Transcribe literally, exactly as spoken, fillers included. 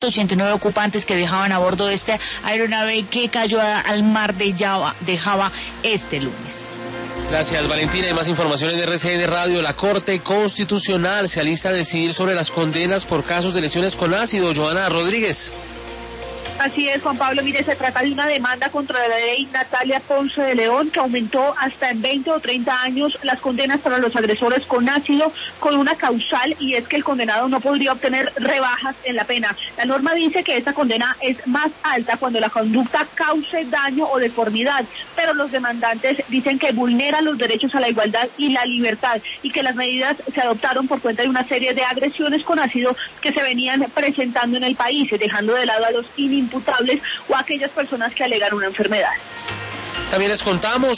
ciento ochenta y nueve ocupantes que viajaban a bordo de esta aeronave que cayó al mar de Java, de Java este lunes. Gracias, Valentina. Y más información en R C N Radio. La Corte Constitucional se alista a decidir sobre las condenas por casos de lesiones con ácido. Joana Rodríguez. Así es, Juan Pablo. Mire, se trata de una demanda contra la ley Natalia Ponce de León, que aumentó hasta en veinte o treinta años las condenas para los agresores con ácido, con una causal, y es que el condenado no podría obtener rebajas en la pena. La norma dice que esta condena es más alta cuando la conducta cause daño o deformidad, pero los demandantes dicen que vulnera los derechos a la igualdad y la libertad, y que las medidas se adoptaron por cuenta de una serie de agresiones con ácido que se venían presentando en el país, dejando de lado a los inimputables o a aquellas personas que alegan una enfermedad. También les contamos